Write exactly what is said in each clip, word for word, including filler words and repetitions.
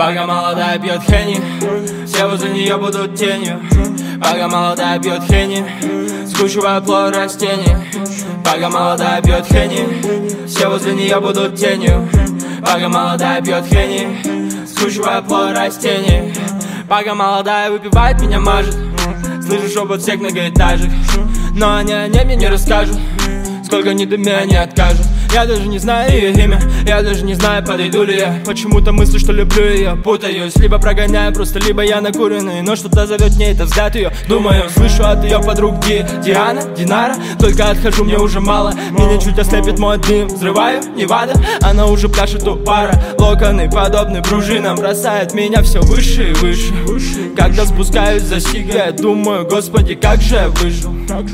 Пока молодая пьет хени, все возле нее будут тенью. Пока молодая пьет хени, скручивая плод растений. Пока молодая пьет хени, все возле нее будут тенью. Пока молодая пьет хени, скручивая плод растений. Пока молодая выпивает, меня мажет. Слышу шепот всех многоэтажек, но они о небе не расскажут. Сколько ни до меня не откажут. Я даже не знаю ее имя, я даже не знаю, подойду ли я. Почему-то мыслю, что люблю ее, путаюсь. Либо прогоняю просто, либо я накуренный. Но что-то зовет мне, это взгляд ее. Думаю, слышу от ее подруг Ди, Диана, Динара. Только отхожу, мне уже мало. Меня чуть ослепит мой дым. Взрываю, Невада, она уже пляшет у пара. Локоны, подобны пружинам, бросает меня все выше и выше. Когда спускаюсь за сига, думаю, господи, как же я выжил.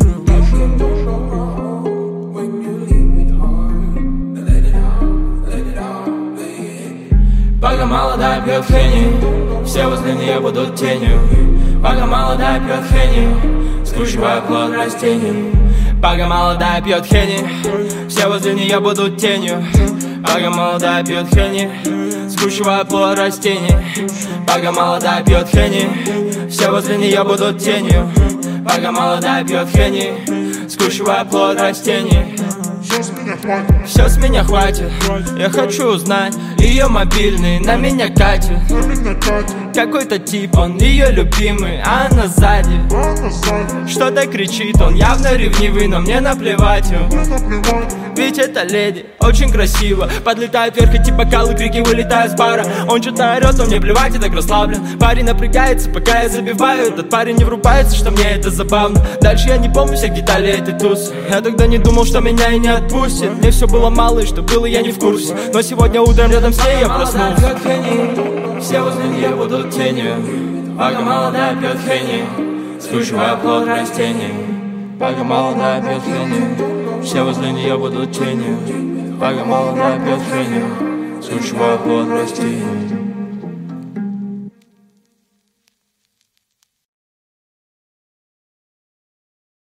Пока молодая пьет хени, все возле нее будут тенью. Пока молодая пьет хени, скручивая плод растений. Пока молодая пьет хени, все возле нее будут тенью. Пока молодая пьет хени, скручивая плод растений. Пока молодая пьет хени, все возле нее будут тенью. Пока молодая пьет хени, скручивая плод растений. Все с меня хватит, я хочу узнать ее мобильный, на меня катит. Какой-то тип, он ее любимый, а она сзади что-то кричит, он явно ревнивый, но мне наплевать. Ведь это леди, очень красиво. Подлетает вверх, эти бокалы, крики вылетают с бара. Он что-то орет, но мне плевать, я так расслаблен. Парень напрягается, пока я забиваю. Этот парень не врубается, что мне это забавно. Дальше я не помню всех деталей этой тусы. Я тогда не думал, что меня и не отпустит. Мне все было мало, и что было, я не в курсе. Но сегодня утром рядом с ней я проснулся. Все возле нее будут тенью. Пока молодая пьет хени, скручивая плод растений. Пока молодая пьет хени, все возле нее будут тенью. Пока молодая пьет хени, скручивая плод растений.